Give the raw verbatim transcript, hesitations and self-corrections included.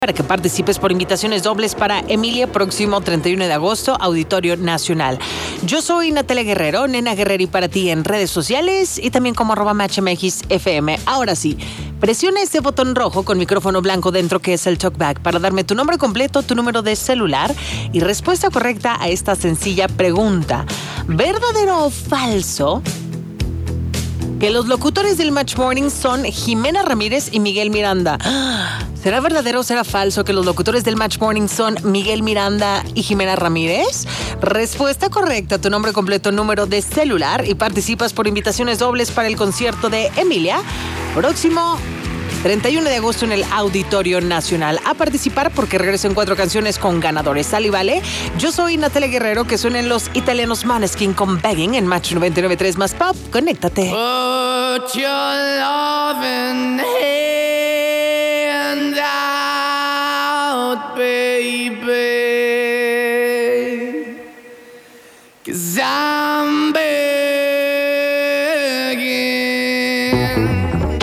para que participes por invitaciones dobles para Emilia próximo treinta y uno de agosto, Auditorio Nacional. Yo soy Natalia Guerrero, Nena Guerrero, y para ti en redes sociales y también como arroba matchmx F M. Ahora sí, presiona este botón rojo con micrófono blanco dentro que es el talkback para darme tu nombre completo, tu número de celular y respuesta correcta a esta sencilla pregunta. ¿Verdadero o falso que los locutores del Match Morning son Jimena Ramírez y Miguel Miranda? ¿Será verdadero o será falso que los locutores del Match Morning son Miguel Miranda y Jimena Ramírez? Respuesta correcta, tu nombre completo, número de celular y participas por invitaciones dobles para el concierto de Emilia próximo treinta y uno de agosto en el Auditorio Nacional. A participar porque regreso en cuatro canciones con ganadores. ¿Sale y vale? Yo soy Natalia Guerrero, que suenen los italianos Maneskin con Begging en Match noventa y nueve punto tres más Pop. Conéctate. Put your loving hand out, baby, 'cause I'm begging.